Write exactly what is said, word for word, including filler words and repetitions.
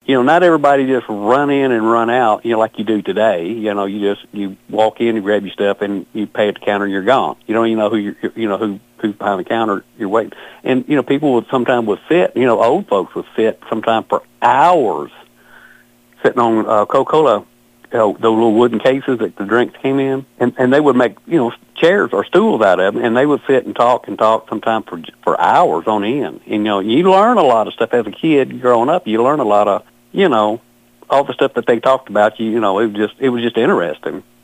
you know, not everybody just run in and run out, you know, like you do today. You know, you just, you walk in, you grab your stuff, and you pay at the counter, and you're gone. You don't even know who you're, you know, who, who's behind the counter you're waiting. And, you know, people would sometimes would sit, you know, old folks would sit sometimes for hours sitting on uh, Coca-Cola, you know, those little wooden cases that the drinks came in, and, and they would make, you know, chairs or stools out of them, and they would sit and talk and talk sometimes for for hours on end. And, you know, you learn a lot of stuff as a kid growing up. You learn a lot of, you know, all the stuff that they talked about. You, you know, it was just it was just interesting.